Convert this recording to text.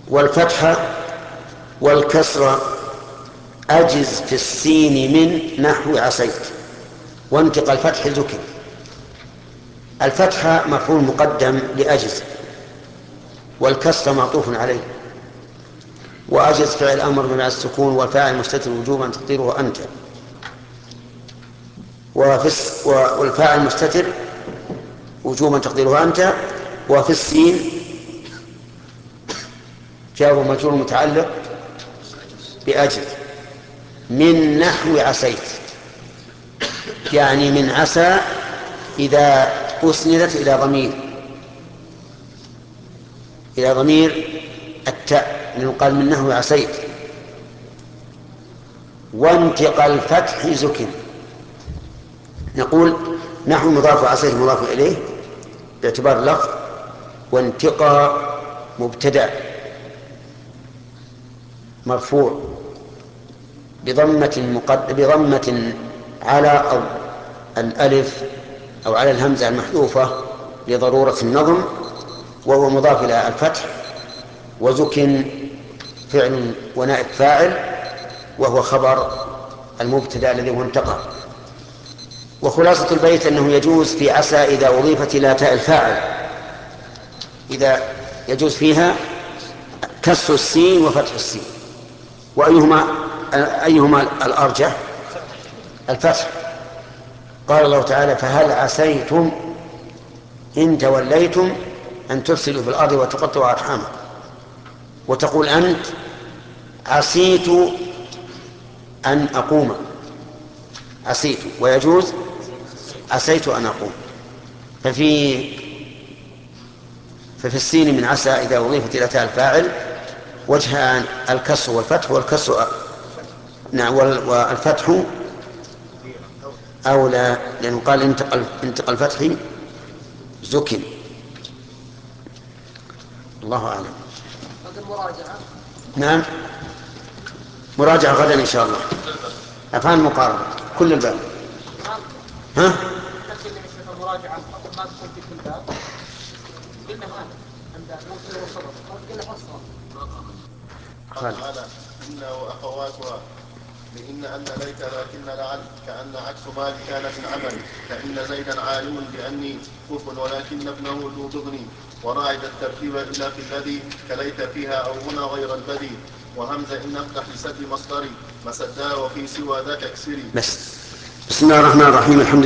والفتحة والكسرة أجز في السين من نحو عسيت، وانتقى الفتح ذكر. الفتحة مفعول مقدم لأجز، والكسر معطوف عليه، وأجز فعل أمر من السكون، والفاعل مستتر وجوبا تقديره أنت، والفاعل مستتر وجوبا تقديره أنت. وفي السين جار ومجرور متعلق بأجل من نحو عسيت، يعني من عسى إذا أسندت إلى ضمير التاء، لأنه قال من نحو عسيت. وانتقى الفتح زكن، نقول نحو مضاف وعسيت مضاف إليه باعتبار اللفظ، وانتقى مبتدأ مرفوع بضمة على الألف أو على الهمزة المحذوفة لضرورة النظم، وهو مضاف إلى الفتح. وزكن فعل ونائب فاعل، وهو خبر المبتدأ الذي هو انتقى. وخلاصة البيت أنه يجوز في عسى إذا أضيفت إلى تاء الفاعل، إذا يجوز فيها كسر السين وفتح السين. أيهما الأرجح؟ الفتح. قال الله تعالى فهل عسيتم إن توليتم أن تفسدوا في الأرض وتقطعوا أرحامكم. وتقول أنت عسيت أن أقوم، عسيت، ويجوز عسيت أن أقوم. ففي السين من عسى إذا أضيفت إلى تاء الفاعل وجهان: الكسر والفتح. والكسر نعم، والفتح أولى، لأنه قال انتقل الفتح زكن. الله أعلم. نعم، مراجعة غدا إن شاء الله. أفعال مقاربة كل الباب. ها؟ المراجعة ما تكون في كل باب. قلنا هذا عند موسى وصبر، قلنا فصل. قال تعالى إنه أخواتها لإن أن ليت لكن لعل كأن عكس ما كان من عمل كأن زيدا عالم بأني كف ولكن ابنه ذو ضغني وراعد الترتيب إلى في الذي كليت فيها أو هنا غير البدي وهمزة إن أفتح لسد مصدري مسدا وفي سوى ذاك اكسري. بسم الله الرحمن الرحيم. الحمد